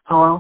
Hello?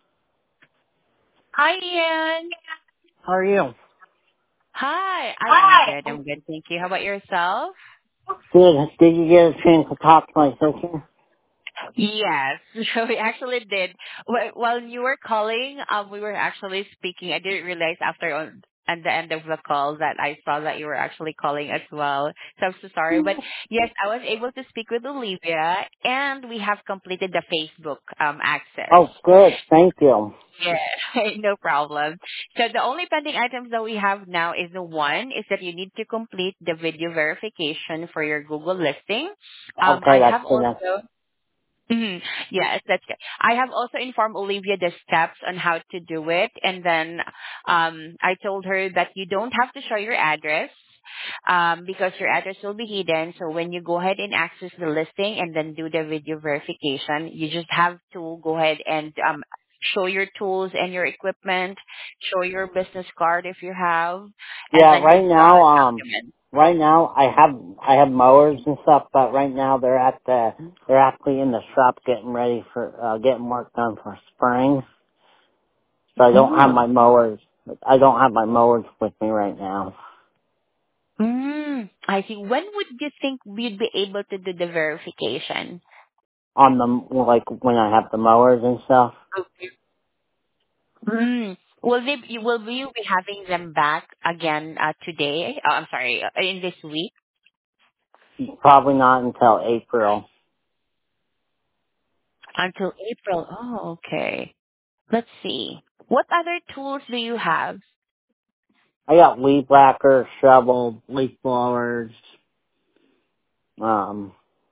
Hi, Ian. How are you? Hi. I am Hi. good. I'm good. Thank you. How about yourself? Good. Did you get a chance to talk to my sister? Yes. So we actually did. While you were calling, we were actually speaking. I didn't realize after at the end of the call that I saw that you were actually calling as well. So I'm so sorry. But yes, I was able to speak with Olivia and we have completed the Facebook access. Oh, good. Thank you. Yeah, no problem. So the only pending items that we have now is the one is that you need to complete the video verification for your Google listing. Okay, I that's have the next. also, mhm, yes, that's good. I have also informed Olivia the steps on how to do it, and then I told her that you don't have to show your address because your address will be hidden. So when you go ahead and access the listing and then do the video verification, you just have to go ahead and show your tools and your equipment, show your business card if you have, and Yeah, then just document. right now I have mowers and stuff, but right now they're actually in the shop getting ready for, getting work done for spring. So Oh. I don't have my mowers with me right now. I see. When would you think we'd be able to do the verification? On the, like, when I have the mowers and stuff. Will you be having them back again today? I'm sorry, in this week Probably not until April. until April. Oh, okay. Let's see. What other tools do you have? I got weed whacker, shovel, leaf blowers, um,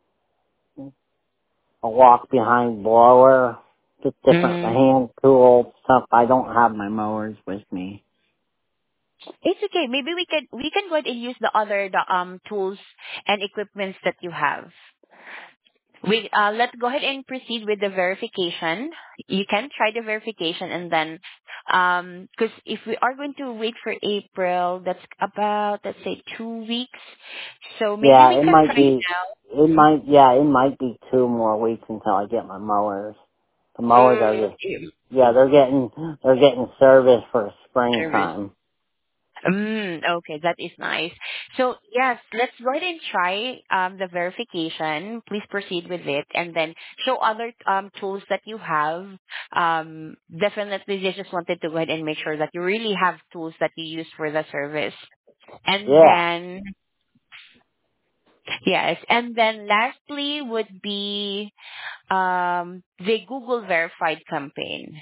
a walk behind blower, just different Mm, hand tools, stuff. I don't have my mowers with me. it's okay. Maybe we can go ahead and use the other tools and equipments that you have. Let's go ahead and proceed with the verification. You can try the verification and then, because if we are going to wait for April, that's about, let's say, 2 weeks. So maybe Yeah, we can try it might be 2 more weeks until I get my mowers. The mowers are now. just, yeah, they're getting service for Service. springtime. Okay, that is nice. So yes, let's go ahead and try the verification. Please proceed with it, and then show other tools that you have. Definitely, they just wanted to go ahead and make sure that you really have tools that you use for the service. And Yeah, then yes, and then lastly would be the Google Verified campaign.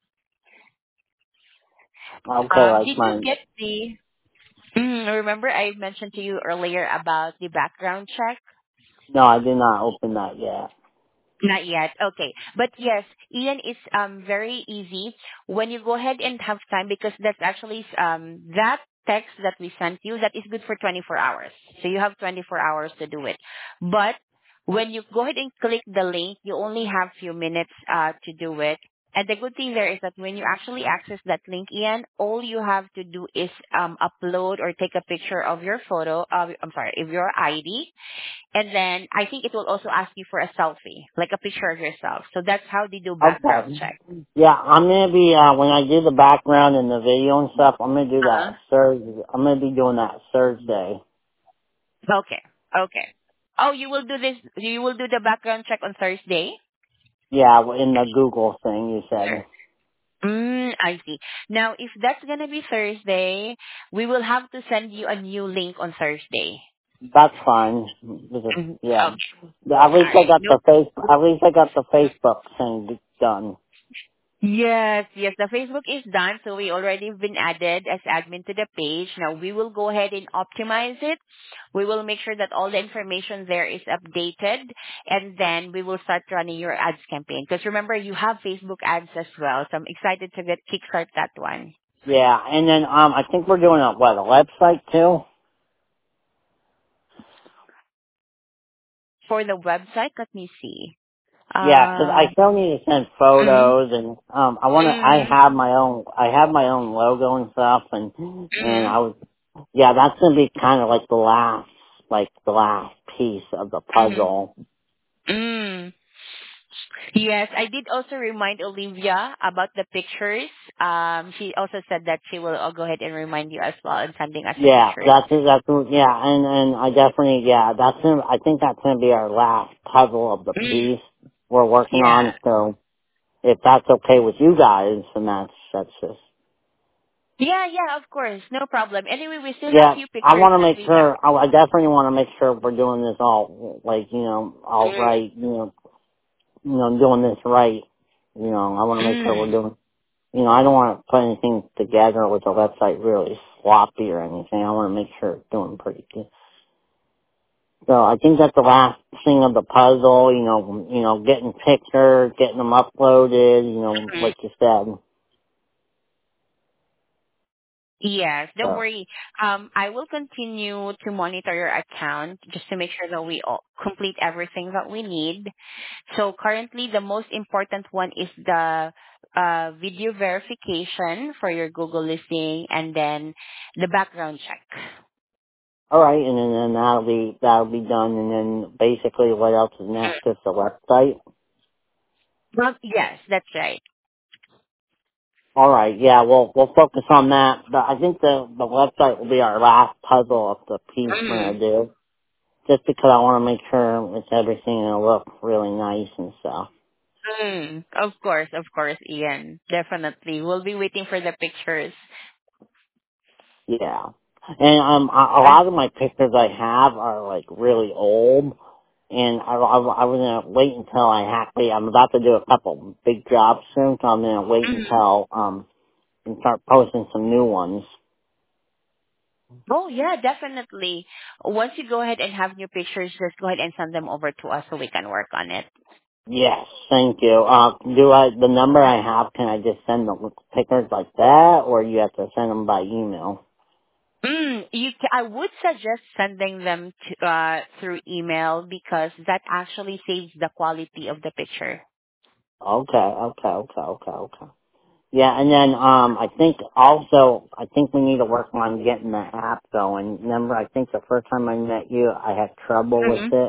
okay, like Did you my, get the? Remember, I mentioned to you earlier about the background check. no, I did not open that yet. Not yet. Okay. But yes, Ian, is very easy when you go ahead and have time because that's actually that text that we sent you that is good for 24 hours. So you have 24 hours to do it. But when you go ahead and click the link, you only have few minutes to do it. And the good thing there is that when you actually access that link, Ian, all you have to do is upload or take a picture of your photo of, I'm sorry, of your ID, and then I think it will also ask you for a selfie, like a picture of yourself. So that's how they do background Okay. check. Yeah, I'm gonna be when I do the background and the video and stuff. I'm gonna do Uh-huh. that Thursday. I'm gonna be doing that Thursday. Okay. Okay. Oh, you will do this. You will do the background check on Thursday. Yeah, in the Google thing you Sure. said. I see. Now, if that's gonna be Thursday, we will have to send you a new link on Thursday. That's fine. Because, Mhm. yeah, Okay. at All least I right. got No. the face. At least I got the Facebook thing done. Yes, yes. The Facebook is done, so we already been added as admin to the page. Now we will go ahead and optimize it. We will make sure that all the information there is updated, and then we will start running your ads campaign. Because remember, you have Facebook ads as well, so I'm excited to get kickstart that one. Yeah, and then I think we're doing a website too. For the website, let me see. Yeah, 'cause I still need to send Mm, photos and I mm, have my own logo and stuff and mm, I was yeah, that's gonna be kind of like the last piece of the mm, puzzle. mm. Yes, I did also remind Olivia about the pictures. She also said that she will go ahead and remind you as well and sending us the Yeah, pictures. yeah, and I definitely, yeah, I think that's gonna be our last puzzle of the Mm, piece we're working yeah. on, so if that's okay with you guys, then that's just, Yeah, yeah, of course. No problem. Anyway, we still have yeah, few I pictures want to that make we have. sure, I definitely want to make sure we're doing this all, like, all Mm, right, doing this right, I want to make sure we're mm. doing, I don't want to put anything together with the website really sloppy or anything, I want to make sure it's doing pretty good. So I think that's the last thing of the puzzle, getting pictures, getting them uploaded, Mm. like you said. Yes, don't So, worry. I will continue to monitor your account just to make sure that we all complete everything that we need. So currently, the most important one is the video verification for your Google listing, and then the background check. all right, and then that'll be done, and then basically what else is next is the website. Well, yes, that's right. All right, yeah, we'll focus on that. But I think the website will be our last puzzle of the piece we're Mm. gonna do, just because I want to make sure it's everything gonna look really nice and stuff. Mm. Of course, Ian. Definitely. We'll be waiting for the pictures. Yeah, and a lot of my pictures I have are like really old. And I was gonna wait until I'm about to do a couple big jobs soon, so I'm gonna wait Mhm. until, and start posting some new ones. Oh, yeah, definitely. Once you go ahead and have new pictures, just go ahead and send them over to us so we can work on it. Yes, thank you. The number I have, can I just send the pictures like that, or you have to send them by email? I would suggest sending them through email because that actually saves the quality of the picture. Okay. Yeah, and then, I think we need to work on getting the app going. Remember, I think the first time I met you, I had trouble with Mm-hmm. it.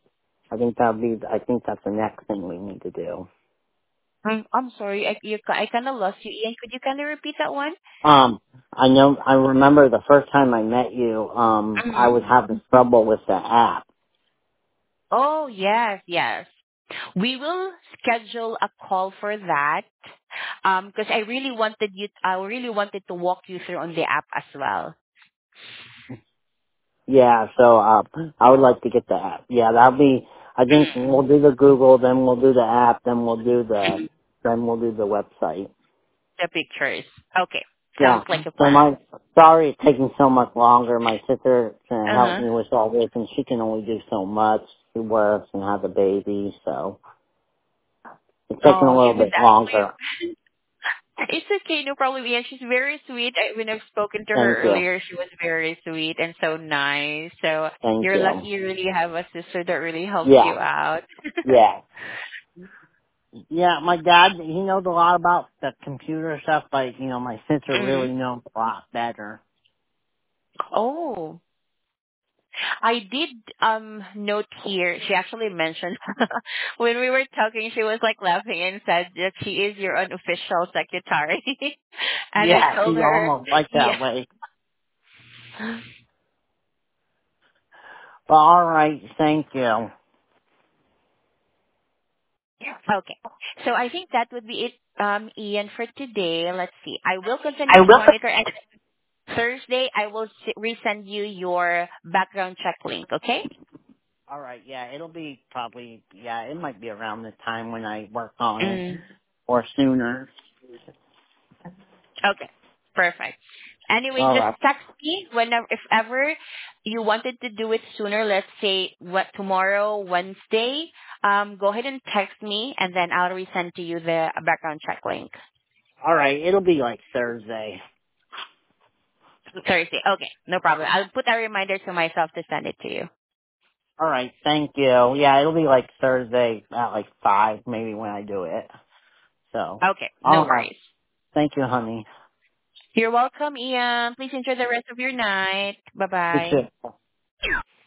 I think that's the next thing we need to do. I'm sorry, I kind of lost you, Ian. Could you kind of repeat that one? I remember the first time I met you, I Mm-hmm. was having trouble with the app. Oh, yes, yes. We will schedule a call for that. Because I really wanted to walk you through on the app as well. Yeah, so, I would like to get the app. Yeah, I think we'll do the Google, then we'll do the app, then we'll do the website. The pictures. Okay. Yeah, Sounds like a so plan. sorry it's taking so much longer. My sister can help Uh-huh. me with all this, and she can only do so much. She works and has a baby, so it's taking a Oh, little it was bit longer. actually, it's okay, no problem. Yeah, she's very sweet. When I've spoken to Thank her you. earlier, she was very sweet and so nice. So Thank you're lucky you. you really have a sister that really helps Yeah, you out. yeah. Yeah, my dad, he knows a lot about the computer stuff, but, my sister Mm. really knows a lot better. Oh, I did note here. She actually mentioned when we were talking, she was like laughing and said that she is your unofficial secretary. And I Yeah, told she's her, almost like yeah. that way. But alright, thank you. Okay. So I think that would be it, Ian, for today. Let's see. I will I continue to will. monitor, and Thursday I will resend you your background check link. Okay? Alright, yeah, it'll be probably, yeah, it might be around the time when I work on it, Mm. or sooner. Okay. Perfect. Anyway, just Alright. text me whenever, if ever you wanted to do it sooner. Let's say what tomorrow, Wednesday. Go ahead and text me, and then I'll resend to you the background check link. Alright, it'll be like Thursday. Thursday. Okay, no problem. I'll put a reminder to myself to send it to you. Alright, thank you. Yeah, it'll be like Thursday at like 5, maybe when I do it. So, Okay, no alright. worries. Thank you, honey. You're welcome, Ian. Please enjoy the rest of your night. You Bye-bye. too.